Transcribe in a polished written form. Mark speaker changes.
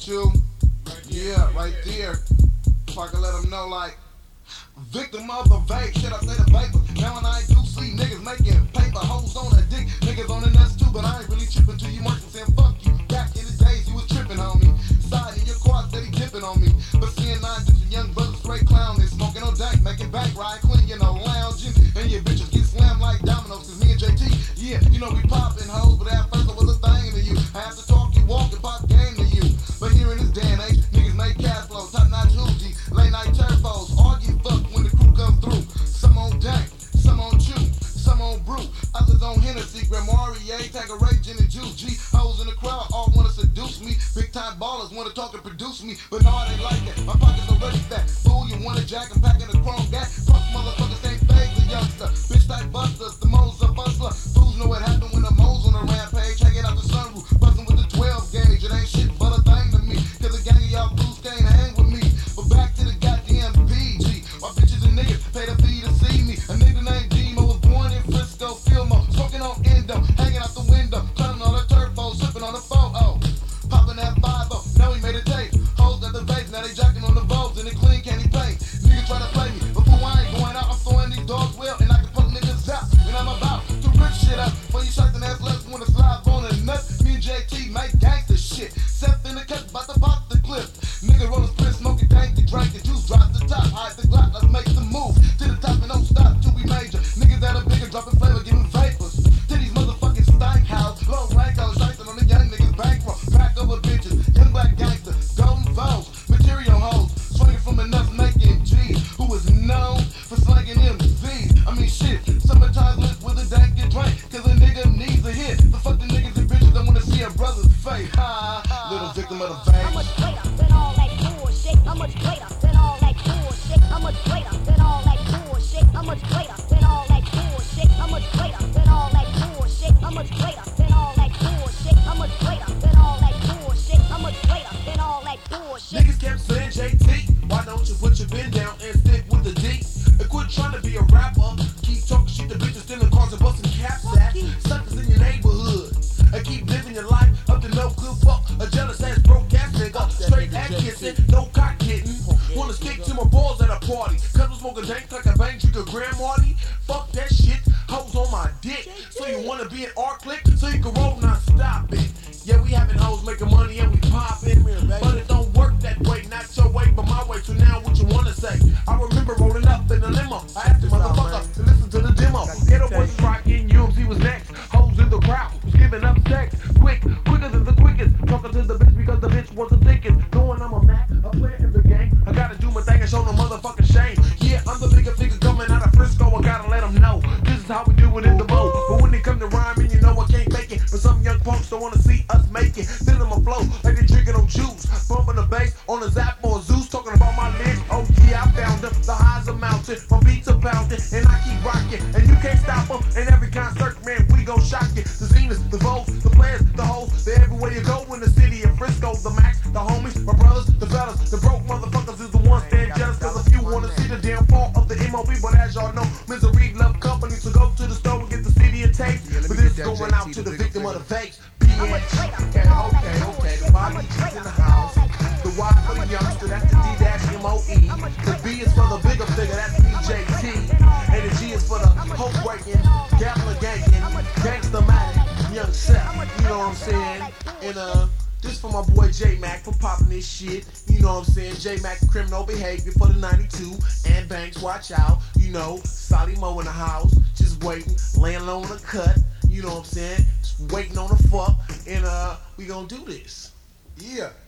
Speaker 1: you. Yeah, right there. If I can let them know, like, victim of the vape, shit, I say the vapor. Now when I do see niggas making paper, hoes on a dick, niggas on the nuts too, but I ain't really tripping till you merchant saying fuck you. Back in the days, you was tripping on me. Side in your car, steady dipping on me. But seeing 9 different young brothers straight clowning, smoking no dank, making back ride clean, you know, lounging. And your bitches get slammed like dominoes, cause me and JT, yeah, you know we popping hoes, but at first I was a thing to you. I have to talk, you walk, and pop game to you. But here in this day and age, niggas make cash flow, top notch Uzi, late night turbos, all get fucked when the crew come through. Some on dank, some on chew, some on brew, others on Hennessy, Grand Marnier, Tiger Ray, gin and juice. G hoes in the crowd all wanna seduce me. Big time ballers wanna talk and produce me, but no, I ain't like that. My pockets already fat. Fool, you want a jack? I'm packing a chrome gat. Fuck motherfuckers ain't phase a youngster. Bitch type busters, the moles are bustler. Fools know what happened when the moles on the rampage, hanging out the sunroof, busting with the 12 gauge. It ain't shit but a thing to me, cause a gang of y'all fools can't hang with me. But back to the goddamn PG. My bitches and niggas pay the fee to see me. A nigga named Demo was born in Frisco, Fillmore, smoking on Endo, hanging out the window, turning on the turbo, sipping on the 4-0, popping that 5-0. Now he made a tape. Hoes got the vape, now they jacking on the Vogues and they clean candy paint. Niggas try to play me, but fool, I ain't going out. I'm throwing these dogs well, and I can fuck niggas out. And I'm about to rip shit up. For you shite ass left wanna slide on the nuts. Me and JT make gangster shit. Seth in the cut, bout to pop the clip. Nigga roll a split, smoking dank, and drink the juice, drop the top, hide the Glock, let's make the move. To the top and don't stop till we major. Niggas that are bigger, dropping flavor, giving vapors. To these motherfucking stank house, low rank, I was shiting on the young niggas bankroll. Back over bitches, young black gangster, golden foes, material hoes, swinging from enough making G, who is known for slanging MCs. I mean shit, summertime lit with a dank get drank, cause a nigga needs a hit. The fuck the niggas and bitches that wanna see a brother's face. Ha, little victim of the
Speaker 2: How much greater than all that bullshit? How much greater than all that bullshit? How much greater than all that bullshit? How much greater than all that bullshit? How much greater than all that bullshit? How much greater than all that bullshit? How much greater than all that bullshit? How much greater than all that bullshit?
Speaker 3: Niggas kept saying JT, why don't you put your bin down and stick with the D? And quit trying to be a rapper. Keep talking shit to bitches, stealing cars and busting caps at suckers in your neighborhood. And keep living your life up to no good fuck. A jealous ass broke ass nigga, straight ass kissing, no cock hitting. Wanna stick to my balls at a party, cause I'm smoking dank like a bang drink a Grand Marty. Fuck that shit, hoes on my dick. So you wanna be an art click, so you can roll, not stop it. Yeah, we having hoes making money and we poppin', but it don't work that way, not your way, but my way. So now what you wanna say? I remember rolling up in a limo. I asked the motherfucker to listen to the demo. Ghetto boys rockin', UMC was next. Hoes in the crowd was giving up sex, quicker than the quickest. Talking to the bitch because the bitch was the thickest. Knowing I'm a Mac, a player in the game. I gotta do my thing and show no motherfucking shame. Yeah, I'm the bigger figure coming out of Frisco. I gotta let them know this is how we do it in the mode. But when it come to rhyming, you know I can't make it. But some young punks don't wanna see us make it. Feeling my flow like they drinking on juice. Bumping the bass on a Zap or a Zeus. Talking about my legs. Oh yeah, I found them. The highs are mounting, my beats are pounding, and I keep rocking. And you can't stop them. In every concert, man, we gon' shock you. The Zeniths, the Vogues, the players, the hoes. They're everywhere you go in the city of Frisco. The Max, the homies, my brothers, the fellas, the broke motherfuckers is the ones stand jealous. Cause if you wanna see the damn fall of the MOB, but as y'all know, misery love company. So go to the store and get the CD and tape. But this going out to the victim of the fakes. Okay, the body is in the house. The Y for the youngster, that's the D-MOE. The B is for the bigger figure, that's DJT. And the G is for the hope breaking, gambler ganging, gangster-matic, young Seth. You know what I'm saying? And this for my boy J-Mac for popping this shit. You know what I'm saying? J-Mac criminal behavior for the 92. And Banks, watch out. You know, Solly Mo in the house, just waiting, laying low on the cut. You know what I'm saying? Just waiting on the fuck. And we gonna do this.
Speaker 1: Yeah.